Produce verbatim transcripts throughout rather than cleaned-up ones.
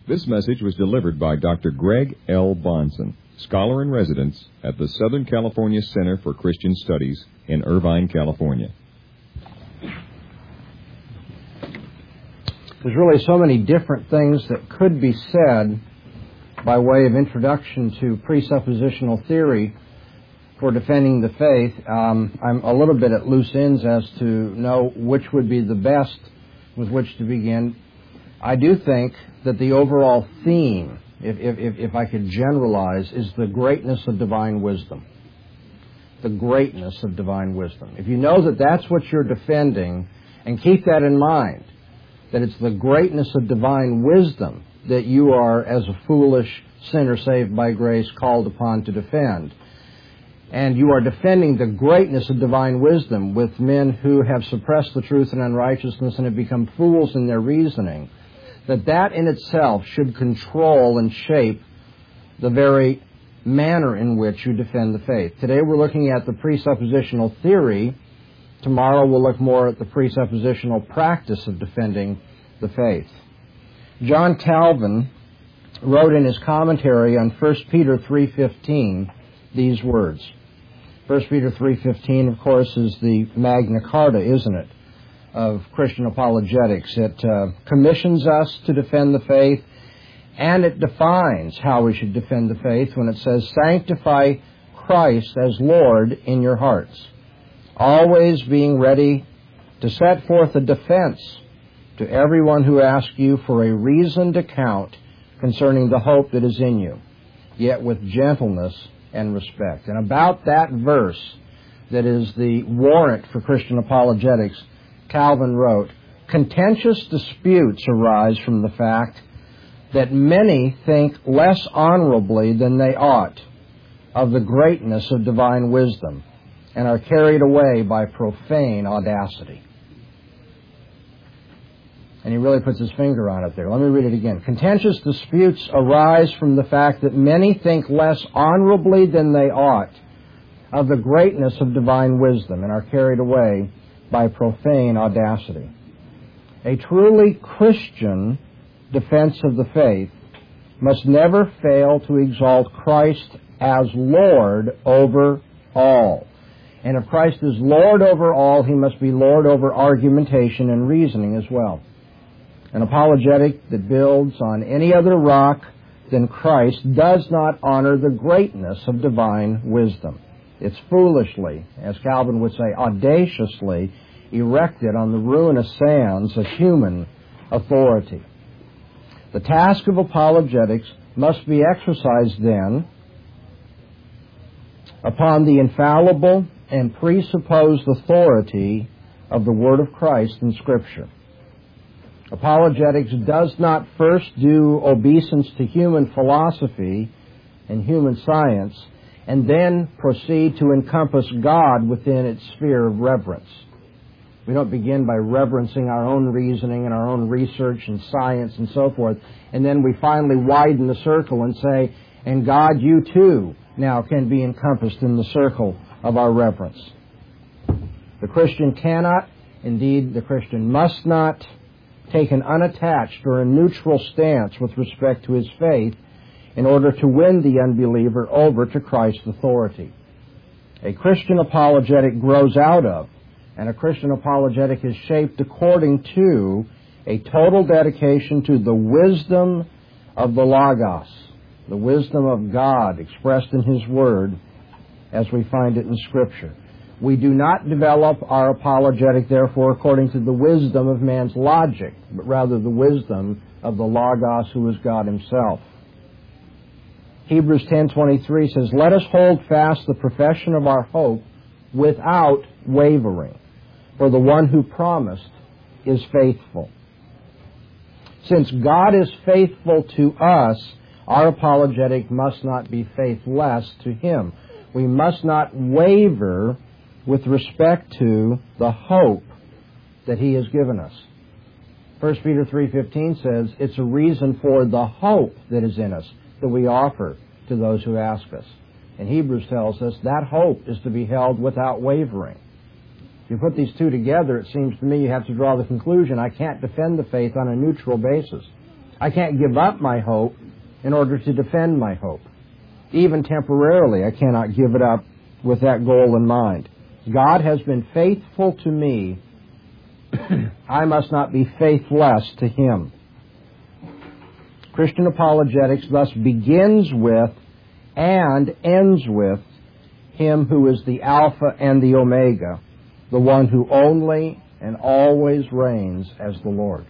This message was delivered by Doctor Greg L. Bonson, scholar in residence at the Southern California Center for Christian Studies in Irvine, California. There's really so many different things that could be said by way of introduction to presuppositional theory for defending the faith. Um, I'm a little bit at loose ends as to know which would be the best with which to begin. I do think that the overall theme, if, if, if I could generalize, is the greatness of divine wisdom. The greatness of divine wisdom. If you know that that's what you're defending, and keep that in mind, that it's the greatness of divine wisdom that you are, as a foolish sinner saved by grace, called upon to defend. And you are defending the greatness of divine wisdom with men who have suppressed the truth in unrighteousness and have become fools in their reasoning, that that in itself should control and shape the very manner in which you defend the faith. Today we're looking at the presuppositional theory. Tomorrow we'll look more at the presuppositional practice of defending the faith. John Calvin wrote in his commentary on First Peter three fifteen these words. First Peter three fifteen, of course, is the Magna Carta, isn't it, of Christian apologetics. It uh, commissions us to defend the faith, and it defines how we should defend the faith when it says, "Sanctify Christ as Lord in your hearts, always being ready to set forth a defense to everyone who asks you for a reasoned account concerning the hope that is in you, yet with gentleness and respect." And about that verse that is the warrant for Christian apologetics, Calvin wrote, "Contentious disputes arise from the fact that many think less honorably than they ought of the greatness of divine wisdom, and are carried away by profane audacity." And he really puts his finger on it there. Let me read it again. "Contentious disputes arise from the fact that many think less honorably than they ought of the greatness of divine wisdom, and are carried away by profane audacity." A truly Christian defense of the faith must never fail to exalt Christ as Lord over all. And if Christ is Lord over all, he must be Lord over argumentation and reasoning as well. An apologetic that builds on any other rock than Christ does not honor the greatness of divine wisdom. It's foolishly, as Calvin would say, audaciously erected on the ruinous sands of human authority. The task of apologetics must be exercised then upon the infallible and presupposed authority of the Word of Christ in Scripture. Apologetics does not first do obeisance to human philosophy and human science, and then proceed to encompass God within its sphere of reverence. We don't begin by reverencing our own reasoning and our own research and science and so forth, and then we finally widen the circle and say, and God, you too, now can be encompassed in the circle of our reverence. The Christian cannot, indeed the Christian must not, take an unattached or a neutral stance with respect to his faith in order to win the unbeliever over to Christ's authority. A Christian apologetic grows out of, and a Christian apologetic is shaped according to, a total dedication to the wisdom of the Logos, the wisdom of God expressed in His Word as we find it in Scripture. We do not develop our apologetic, therefore, according to the wisdom of man's logic, but rather the wisdom of the Logos, who is God Himself. Hebrews ten twenty-three says, "Let us hold fast the profession of our hope without wavering, for the one who promised is faithful." Since God is faithful to us, our apologetic must not be faithless to Him. We must not waver with respect to the hope that He has given us. First Peter three fifteen says it's a reason for the hope that is in us that we offer to those who ask us. And Hebrews tells us that hope is to be held without wavering. If you put these two together, it seems to me you have to draw the conclusion, I can't defend the faith on a neutral basis. I can't give up my hope in order to defend my hope. Even temporarily, I cannot give it up with that goal in mind. God has been faithful to me. I must not be faithless to Him. Christian apologetics thus begins with and ends with Him who is the Alpha and the Omega, the one who only and always reigns as the Lord.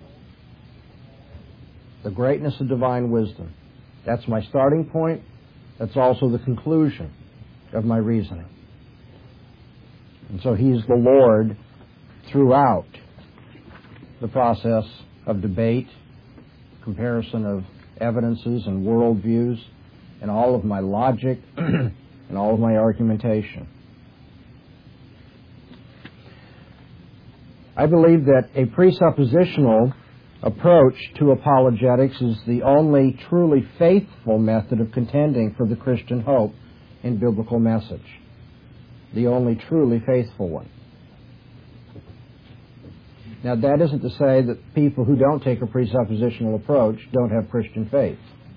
The greatness of divine wisdom. That's my starting point. That's also the conclusion of my reasoning. And so He's the Lord throughout the process of debate, comparison of evidences and worldviews, and all of my logic and all of my argumentation. I believe that a presuppositional approach to apologetics is the only truly faithful method of contending for the Christian hope in biblical message. The only truly faithful one. Now, that isn't to say that people who don't take a presuppositional approach don't have Christian faith.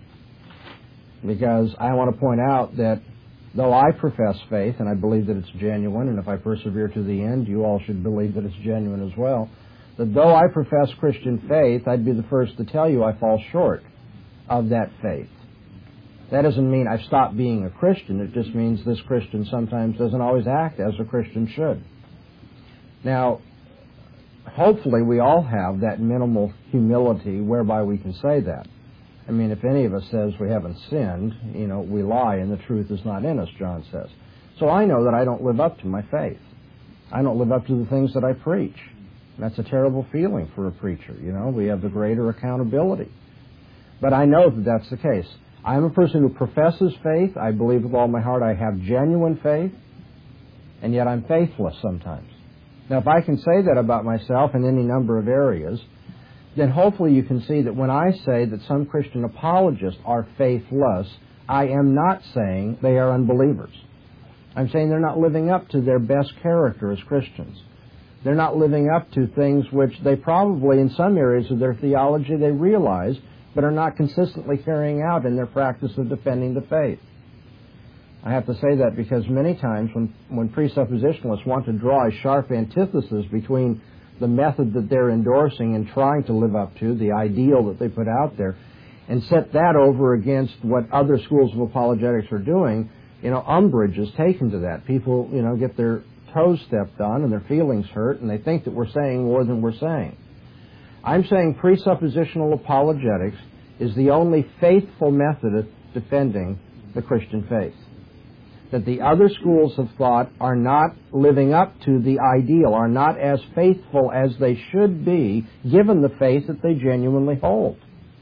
Because I want to point out that though I profess faith, and I believe that it's genuine, and if I persevere to the end, you all should believe that it's genuine as well, that though I profess Christian faith, I'd be the first to tell you I fall short of that faith. That doesn't mean I've stopped being a Christian. It just means this Christian sometimes doesn't always act as a Christian should. Now, hopefully we all have that minimal humility whereby we can say that. I mean, if any of us says we haven't sinned, you know, we lie and the truth is not in us, John says. So I know that I don't live up to my faith. I don't live up to the things that I preach. That's a terrible feeling for a preacher, you know. We have the greater accountability. But I know that that's the case. I'm a person who professes faith. I believe with all my heart I have genuine faith, and yet I'm faithless sometimes. Now, if I can say that about myself in any number of areas, then hopefully you can see that when I say that some Christian apologists are faithless, I am not saying they are unbelievers. I'm saying they're not living up to their best character as Christians. They're not living up to things which they probably, in some areas of their theology, they realize, but are not consistently carrying out in their practice of defending the faith. I have to say that because many times when, when presuppositionalists want to draw a sharp antithesis between the method that they're endorsing and trying to live up to, the ideal that they put out there, and set that over against what other schools of apologetics are doing, you know, umbrage is taken to that. People, you know, get their toes stepped on and their feelings hurt, and they think that we're saying more than we're saying. I'm saying presuppositional apologetics is the only faithful method of defending the Christian faith. That the other schools of thought are not living up to the ideal, are not as faithful as they should be, given the faith that they genuinely hold.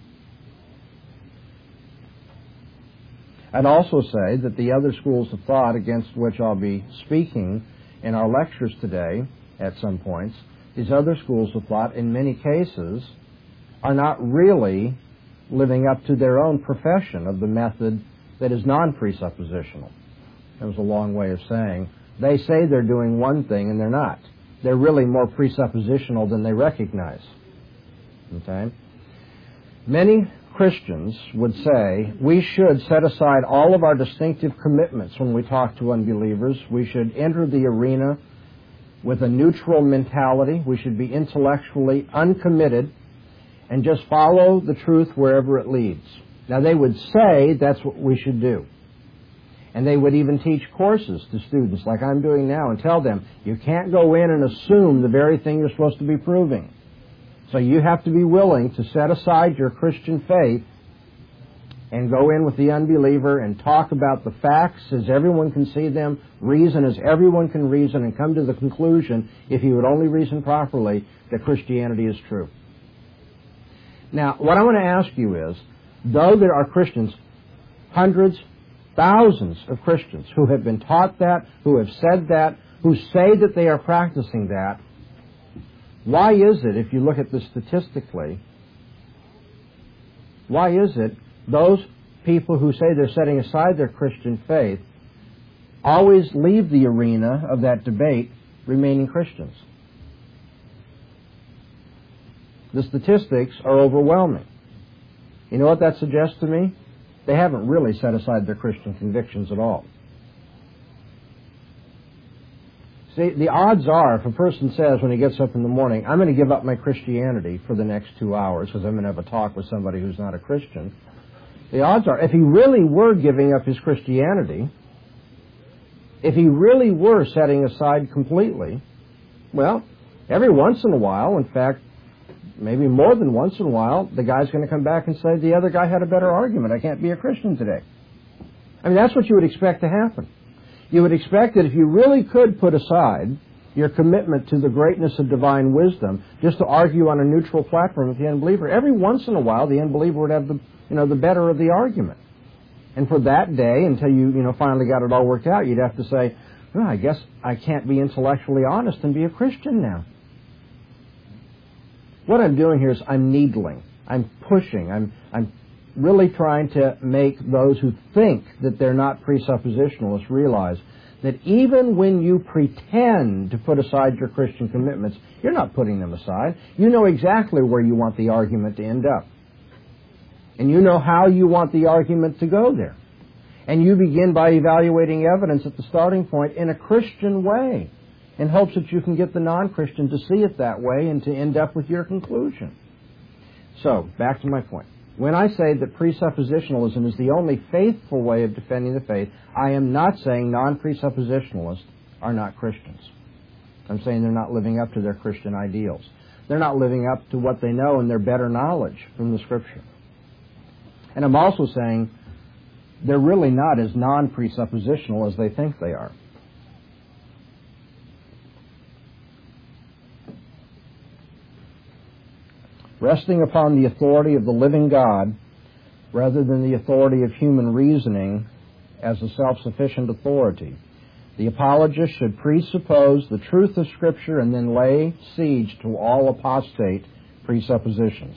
I'd also say that the other schools of thought against which I'll be speaking in our lectures today, at some points, these other schools of thought, in many cases, are not really living up to their own profession of the method that is non-presuppositional. That was a long way of saying, they say they're doing one thing and they're not. They're really more presuppositional than they recognize. Okay? Many Christians would say we should set aside all of our distinctive commitments when we talk to unbelievers. We should enter the arena with a neutral mentality. We should be intellectually uncommitted and just follow the truth wherever it leads. Now, they would say that's what we should do. And they would even teach courses to students like I'm doing now and tell them, you can't go in and assume the very thing you're supposed to be proving. So you have to be willing to set aside your Christian faith and go in with the unbeliever and talk about the facts as everyone can see them, reason as everyone can reason, and come to the conclusion, if you would only reason properly, that Christianity is true. Now, what I want to ask you is, though there are Christians, hundreds, thousands of Christians who have been taught that, who have said that, who say that they are practicing that, why is it, if you look at this statistically, why is it those people who say they're setting aside their Christian faith always leave the arena of that debate remaining Christians? The statistics are overwhelming. You know what that suggests to me? They haven't really set aside their Christian convictions at all. See, the odds are, if a person says when he gets up in the morning, I'm going to give up my Christianity for the next two hours because I'm going to have a talk with somebody who's not a Christian, the odds are, if he really were giving up his Christianity, if he really were setting aside completely, well, every once in a while, in fact, maybe more than once in a while, the guy's going to come back and say, the other guy had a better argument. I can't be a Christian today. I mean, that's what you would expect to happen. You would expect that if you really could put aside your commitment to the greatness of divine wisdom just to argue on a neutral platform with the unbeliever, every once in a while the unbeliever would have the, you know, the better of the argument. And for that day, until you, you know, finally got it all worked out, you'd have to say, well, I guess I can't be intellectually honest and be a Christian now. What I'm doing here is I'm needling. I'm pushing. I'm, I'm really trying to make those who think that they're not presuppositionalists realize that even when you pretend to put aside your Christian commitments, you're not putting them aside. You know exactly where you want the argument to end up. And you know how you want the argument to go there. And you begin by evaluating evidence at the starting point in a Christian way, in hopes that you can get the non-Christian to see it that way and to end up with your conclusion. So, back to my point. When I say that presuppositionalism is the only faithful way of defending the faith, I am not saying non-presuppositionalists are not Christians. I'm saying they're not living up to their Christian ideals. They're not living up to what they know in their better knowledge from the Scripture. And I'm also saying they're really not as non-presuppositional as they think they are. Resting upon the authority of the living God rather than the authority of human reasoning as a self-sufficient authority, the apologist should presuppose the truth of Scripture and then lay siege to all apostate presuppositions.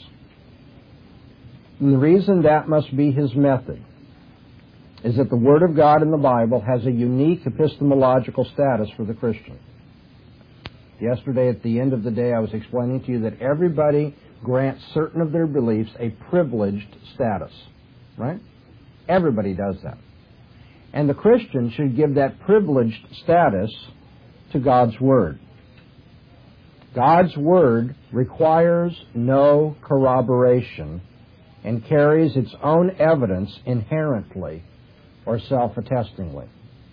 And the reason that must be his method is that the Word of God in the Bible has a unique epistemological status for the Christian. Yesterday, at the end of the day, I was explaining to you that everybody grants certain of their beliefs a privileged status, right? Everybody does that. And the Christian should give that privileged status to God's Word. God's Word requires no corroboration and carries its own evidence inherently or self-attestingly.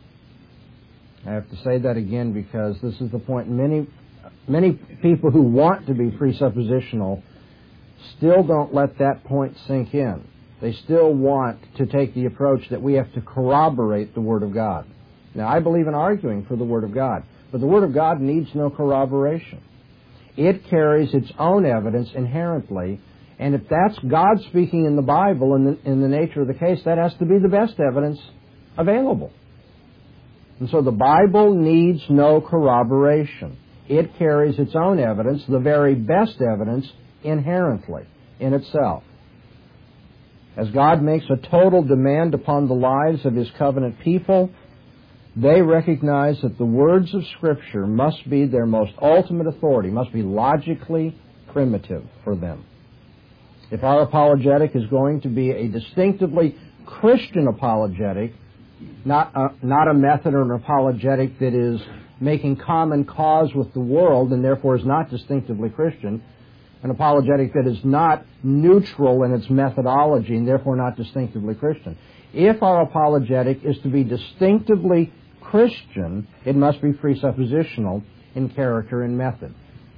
I have to say that again because this is the point. Many, many people who want to be presuppositional still don't let that point sink in. They still want to take the approach that we have to corroborate the Word of God. Now, I believe in arguing for the Word of God, but the Word of God needs no corroboration. It carries its own evidence inherently, and if that's God speaking in the Bible in the, in the nature of the case, that has to be the best evidence available. And so the Bible needs no corroboration. It carries its own evidence, the very best evidence, inherently in itself. As God makes a total demand upon the lives of His covenant people, they recognize that the words of Scripture must be their most ultimate authority, must be logically primitive for them. If our apologetic is going to be a distinctively Christian apologetic, not a, not a method or an apologetic that is making common cause with the world and therefore is not distinctively Christian, an apologetic that is not neutral in its methodology and therefore not distinctively Christian. If our apologetic is to be distinctively Christian, it must be presuppositional in character and method.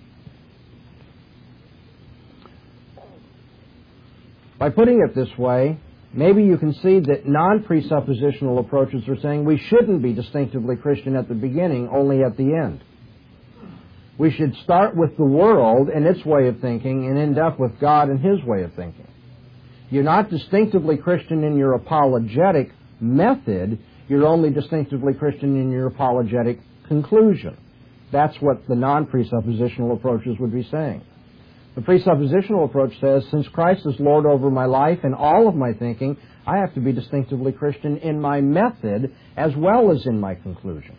By putting it this way, maybe you can see that non-presuppositional approaches are saying we shouldn't be distinctively Christian at the beginning, only at the end. We should start with the world and its way of thinking and end up with God and His way of thinking. You're not distinctively Christian in your apologetic method, you're only distinctively Christian in your apologetic conclusion. That's what the non-presuppositional approaches would be saying. The presuppositional approach says, since Christ is Lord over my life and all of my thinking, I have to be distinctively Christian in my method as well as in my conclusion.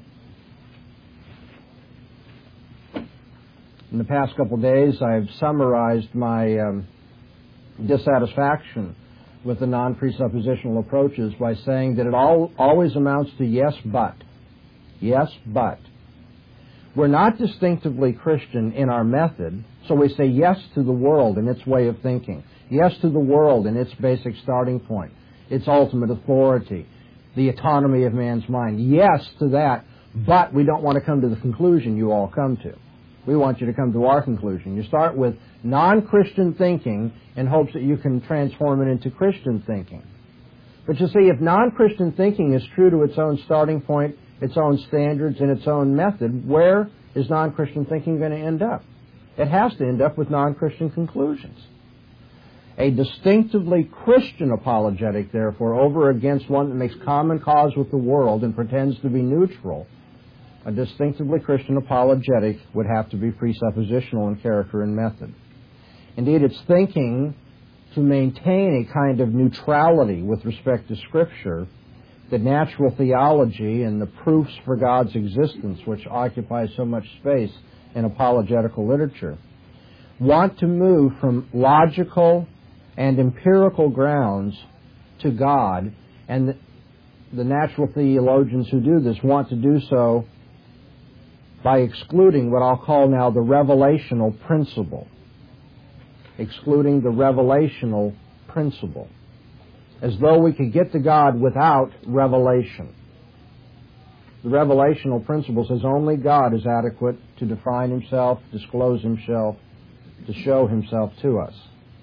In the past couple of days, I've summarized my um, dissatisfaction with the non-presuppositional approaches by saying that it all, always amounts to yes, but. Yes, but. We're not distinctively Christian in our method, so we say yes to the world and its way of thinking. Yes to the world and its basic starting point, its ultimate authority, the autonomy of man's mind. Yes to that, but we don't want to come to the conclusion you all come to. We want you to come to our conclusion. You start with non-Christian thinking in hopes that you can transform it into Christian thinking. But you see, if non-Christian thinking is true to its own starting point, its own standards, and its own method, where is non-Christian thinking going to end up? It has to end up with non-Christian conclusions. A distinctively Christian apologetic, therefore, over against one that makes common cause with the world and pretends to be neutral, a distinctively Christian apologetic would have to be presuppositional in character and method. Indeed, it's thinking to maintain a kind of neutrality with respect to Scripture that natural theology and the proofs for God's existence, which occupy so much space in apologetical literature, want to move from logical and empirical grounds to God, and the, the natural theologians who do this want to do so by excluding what I'll call now the revelational principle. Excluding the revelational principle. As though we could get to God without revelation. The revelational principle says only God is adequate to define Himself, disclose Himself, to show Himself to us.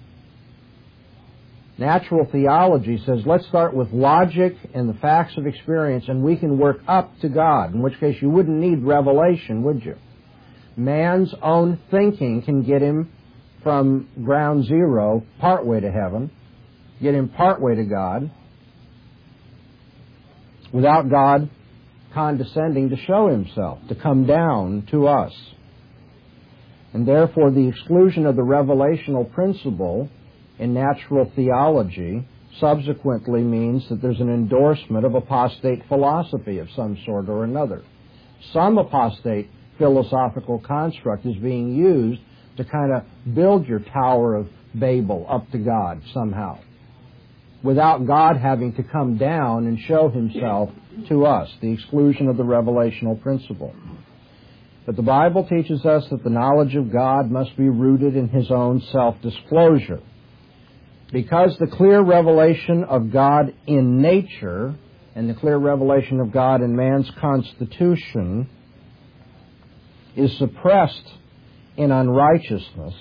Natural theology says let's start with logic and the facts of experience and we can work up to God, in which case you wouldn't need revelation, would you? Man's own thinking can get him from ground zero partway to heaven, get him partway to God, without God condescending to show Himself, to come down to us. And therefore the exclusion of the revelational principle in natural theology subsequently means that there's an endorsement of apostate philosophy of some sort or another. Some apostate philosophical construct is being used to kind of build your Tower of Babel up to God somehow, without God having to come down and show Himself to us, the exclusion of the revelational principle. But the Bible teaches us that the knowledge of God must be rooted in His own self-disclosure. Because the clear revelation of God in nature and the clear revelation of God in man's constitution is suppressed in unrighteousness,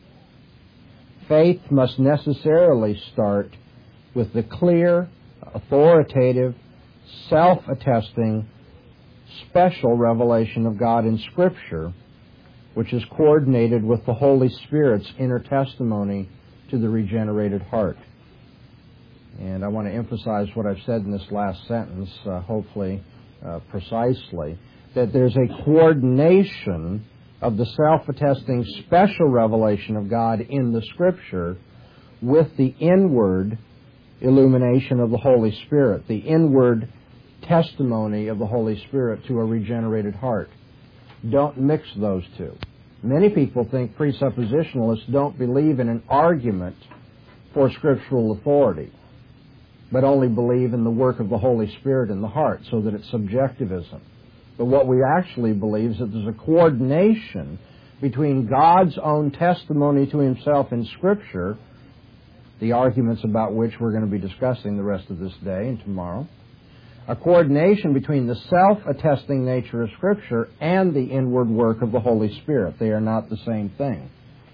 faith must necessarily start with the clear, authoritative, self-attesting, special revelation of God in Scripture, which is coordinated with the Holy Spirit's inner testimony to the regenerated heart. And I want to emphasize what I've said in this last sentence, uh, hopefully uh, precisely, that there's a coordination of the self-attesting special revelation of God in the Scripture with the inward illumination of the Holy Spirit, the inward testimony of the Holy Spirit to a regenerated heart. Don't mix those two. Many people think presuppositionalists don't believe in an argument for scriptural authority, but only believe in the work of the Holy Spirit in the heart, so that it's subjectivism. But what we actually believe is that there's a coordination between God's own testimony to Himself in Scripture, the arguments about which we're going to be discussing the rest of this day and tomorrow, a coordination between the self-attesting nature of Scripture and the inward work of the Holy Spirit. They are not the same thing.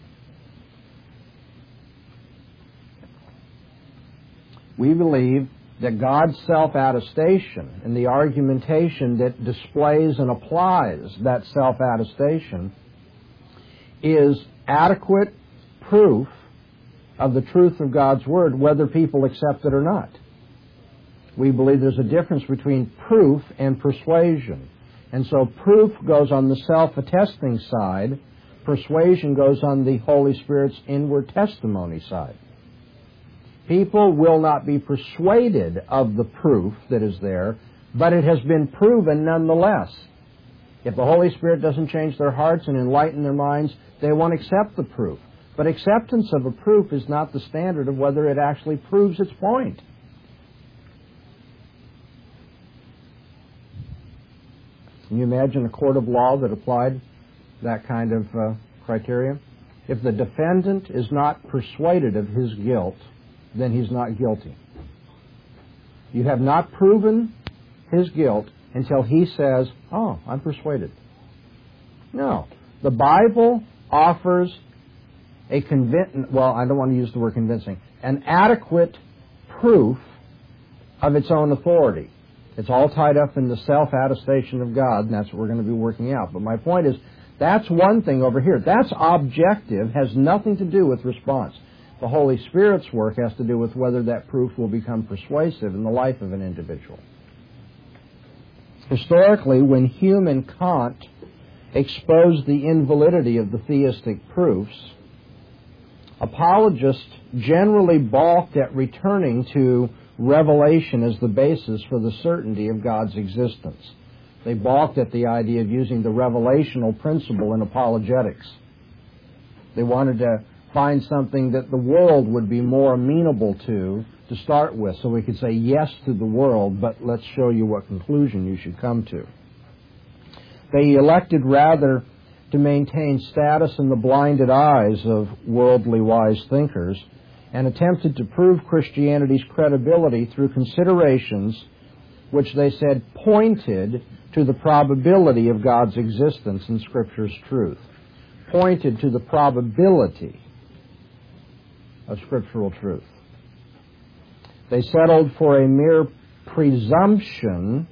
We believe that God's self-attestation and the argumentation that displays and applies that self-attestation is adequate proof of the truth of God's Word, whether people accept it or not. We believe there's a difference between proof and persuasion. And so proof goes on the self-attesting side, persuasion goes on the Holy Spirit's inward testimony side. People will not be persuaded of the proof that is there, but it has been proven nonetheless. If the Holy Spirit doesn't change their hearts and enlighten their minds, they won't accept the proof. But acceptance of a proof is not the standard of whether it actually proves its point. Can you imagine a court of law that applied that kind of uh, criteria? If the defendant is not persuaded of his guilt, then he's not guilty. You have not proven his guilt until he says, oh, I'm persuaded. No. The Bible offers a convincing, well, I don't want to use the word convincing, an adequate proof of its own authority. It's all tied up in the self-attestation of God, and that's what we're going to be working out. But my point is, that's one thing over here. That's objective, has nothing to do with response. The Holy Spirit's work has to do with whether that proof will become persuasive in the life of an individual. Historically, when Hume and Kant exposed the invalidity of the theistic proofs, apologists generally balked at returning to revelation as the basis for the certainty of God's existence. They balked at the idea of using the revelational principle in apologetics. They wanted to find something that the world would be more amenable to to start with, so we could say yes to the world, but let's show you what conclusion you should come to. They elected rather to maintain status in the blinded eyes of worldly wise thinkers and attempted to prove Christianity's credibility through considerations which they said pointed to the probability of God's existence in Scripture's truth. Pointed to the probability of scriptural truth. They settled for a mere presumption,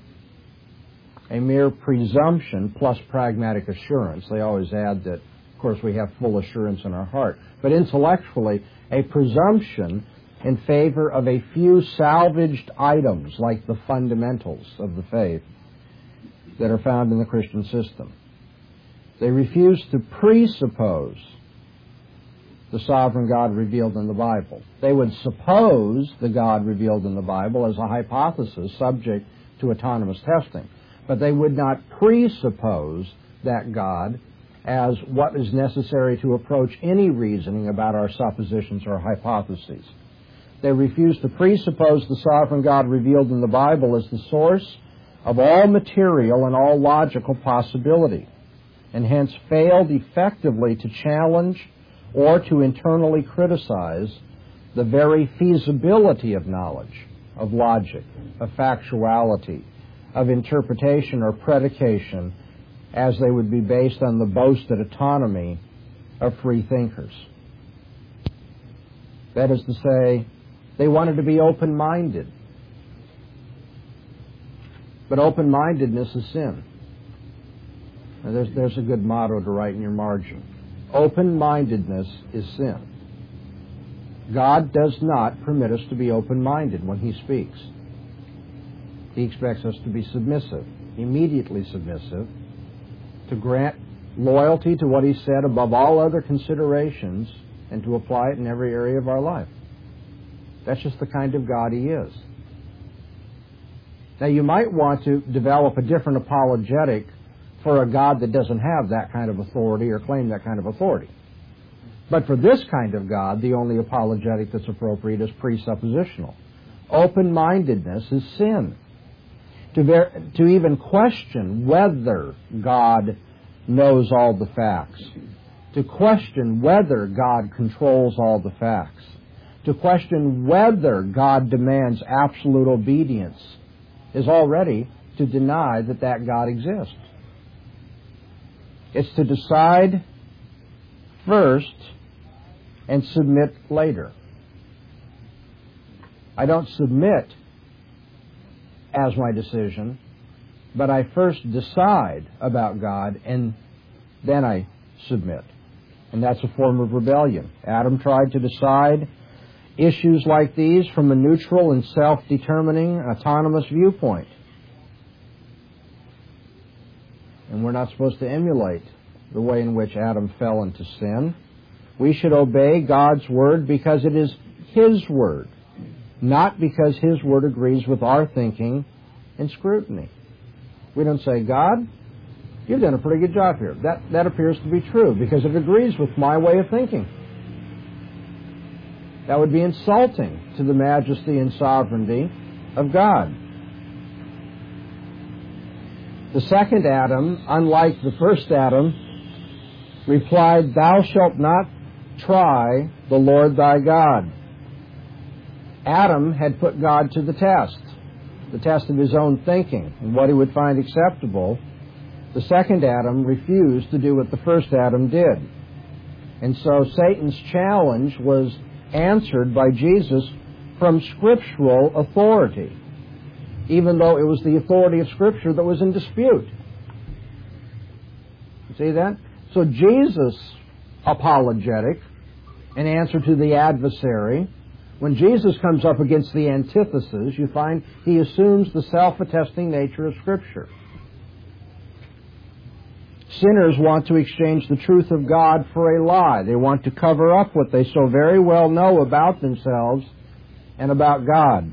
a mere presumption plus pragmatic assurance. They always add that, of course, we have full assurance in our heart. But intellectually, a presumption in favor of a few salvaged items like the fundamentals of the faith that are found in the Christian system. They refuse to presuppose the sovereign God revealed in the Bible. They would suppose the God revealed in the Bible as a hypothesis subject to autonomous testing. But they would not presuppose that God as what is necessary to approach any reasoning about our suppositions or hypotheses. They refuse to presuppose the sovereign God revealed in the Bible as the source of all material and all logical possibility, and hence failed effectively to challenge or to internally criticize the very feasibility of knowledge, of logic, of factuality, of interpretation or predication, as they would be based on the boasted autonomy of free thinkers. That is to say, they wanted to be open-minded. But open-mindedness is sin. Now there's, there's a good motto to write in your margin. Open-mindedness is sin. God does not permit us to be open-minded when He speaks. He expects us to be submissive, immediately submissive, to grant loyalty to what He said above all other considerations, and to apply it in every area of our life. That's just the kind of God He is. Now, you might want to develop a different apologetic for a God that doesn't have that kind of authority or claim that kind of authority. But for this kind of God, the only apologetic that's appropriate is presuppositional. Open-mindedness is sin. To, ver- to even question whether God knows all the facts, to question whether God controls all the facts, to question whether God demands absolute obedience, is already to deny that that God exists. It's to decide first and submit later. I don't submit as my decision, but I first decide about God and then I submit. And that's a form of rebellion. Adam tried to decide issues like these from a neutral and self-determining, autonomous viewpoint. And we're not supposed to emulate the way in which Adam fell into sin. We should obey God's Word because it is His Word, not because His Word agrees with our thinking and scrutiny. We don't say, God, You've done a pretty good job here. That, that appears to be true because it agrees with my way of thinking. That would be insulting to the majesty and sovereignty of God. The second Adam, unlike the first Adam, replied, "Thou shalt not try the Lord thy God." Adam had put God to the test, the test of his own thinking and what he would find acceptable. The second Adam refused to do what the first Adam did. And so Satan's challenge was answered by Jesus from scriptural authority, even though it was the authority of Scripture that was in dispute. You see that? So Jesus' apologetic, in answer to the adversary, when Jesus comes up against the antithesis, you find he assumes the self-attesting nature of Scripture. Sinners want to exchange the truth of God for a lie. They want to cover up what they so very well know about themselves and about God.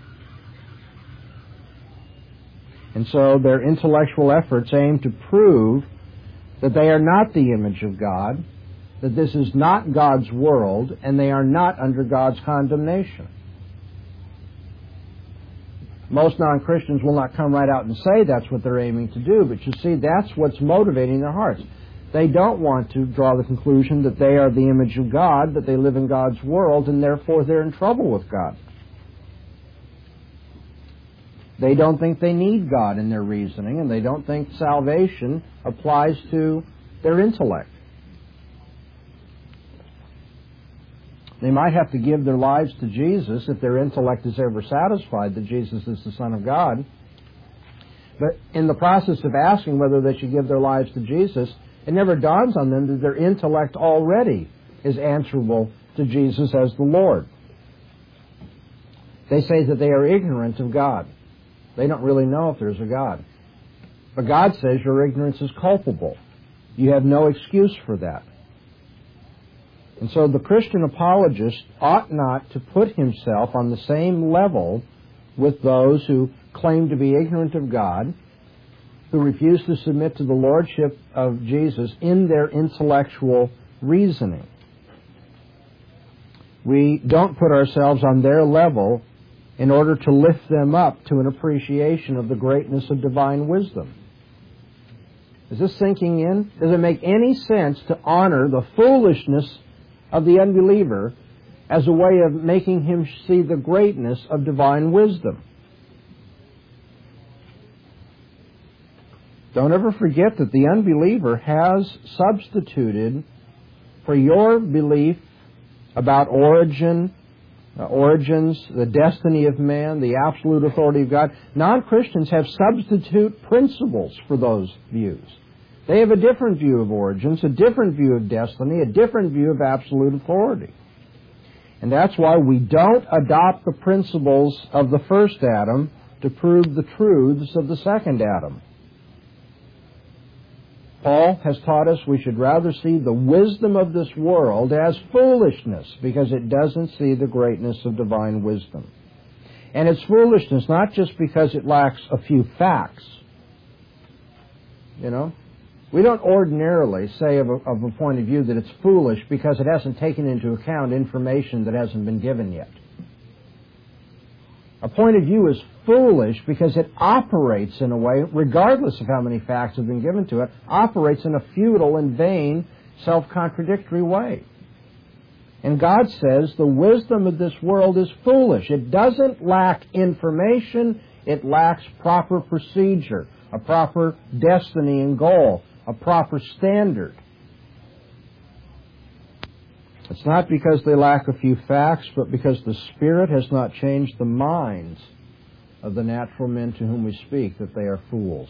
And so their intellectual efforts aim to prove that they are not the image of God, that this is not God's world, and they are not under God's condemnation. Most non-Christians will not come right out and say that's what they're aiming to do, but you see, that's what's motivating their hearts. They don't want to draw the conclusion that they are the image of God, that they live in God's world, and therefore they're in trouble with God. They don't think they need God in their reasoning, and they don't think salvation applies to their intellect. They might have to give their lives to Jesus if their intellect is ever satisfied that Jesus is the Son of God. But in the process of asking whether they should give their lives to Jesus, it never dawns on them that their intellect already is answerable to Jesus as the Lord. They say that they are ignorant of God. They don't really know if there's a God. But God says your ignorance is culpable. You have no excuse for that. And so the Christian apologist ought not to put himself on the same level with those who claim to be ignorant of God, who refuse to submit to the lordship of Jesus in their intellectual reasoning. We don't put ourselves on their level in order to lift them up to an appreciation of the greatness of divine wisdom. Is this sinking in? Does it make any sense to honor the foolishness of the unbeliever as a way of making him see the greatness of divine wisdom? Don't ever forget that the unbeliever has substituted for your belief about origin, uh, origins, the destiny of man, the absolute authority of God. Non-Christians have substitute principles for those views. They have a different view of origins, a different view of destiny, a different view of absolute authority. And that's why we don't adopt the principles of the first Adam to prove the truths of the second Adam. Paul has taught us we should rather see the wisdom of this world as foolishness because it doesn't see the greatness of divine wisdom. And it's foolishness not just because it lacks a few facts. You know? We don't ordinarily say of a, of a point of view that it's foolish because it hasn't taken into account information that hasn't been given yet. A point of view is foolish because it operates in a way, regardless of how many facts have been given to it, operates in a futile and vain, self-contradictory way. And God says the wisdom of this world is foolish. It doesn't lack information, it lacks proper procedure, a proper destiny and goal, a proper standard. It's not because they lack a few facts, but because the Spirit has not changed the minds of the natural men to whom we speak, that they are fools.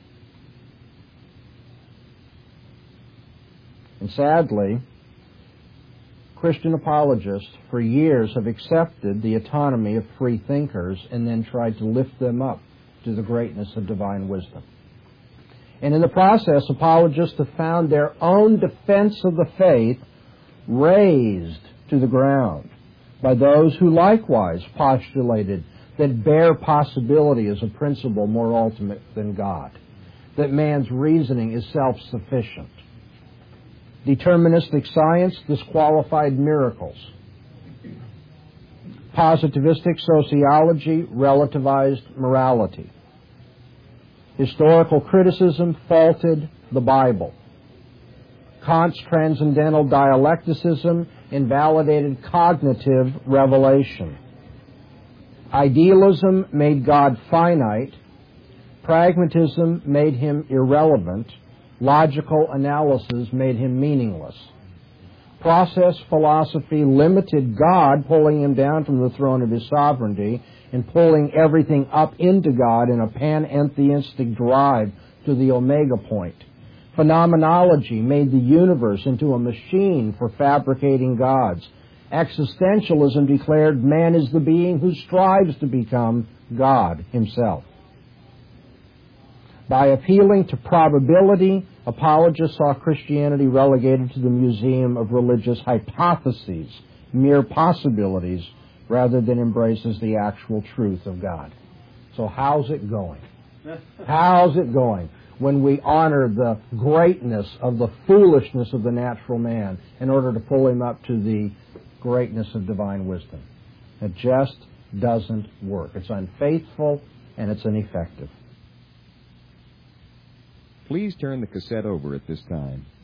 And sadly, Christian apologists for years have accepted the autonomy of free thinkers and then tried to lift them up to the greatness of divine wisdom. And in the process, apologists have found their own defense of the faith razed to the ground by those who likewise postulated that bare possibility is a principle more ultimate than God, that man's reasoning is self-sufficient. Deterministic science disqualified miracles. Positivistic sociology relativized morality. Historical criticism faulted the Bible. Kant's transcendental dialecticism invalidated cognitive revelation. Idealism made God finite. Pragmatism made him irrelevant. Logical analysis made him meaningless. Process philosophy limited God, pulling him down from the throne of his sovereignty and pulling everything up into God in a panentheistic drive to the omega point. Phenomenology made the universe into a machine for fabricating gods. Existentialism declared man is the being who strives to become God himself. By appealing to probability, apologists saw Christianity relegated to the museum of religious hypotheses, mere possibilities, rather than embraces the actual truth of God. So how's it going? How's it going when we honor the greatness of the foolishness of the natural man in order to pull him up to the greatness of divine wisdom? It just doesn't work. It's unfaithful and it's ineffective. Please turn the cassette over at this time.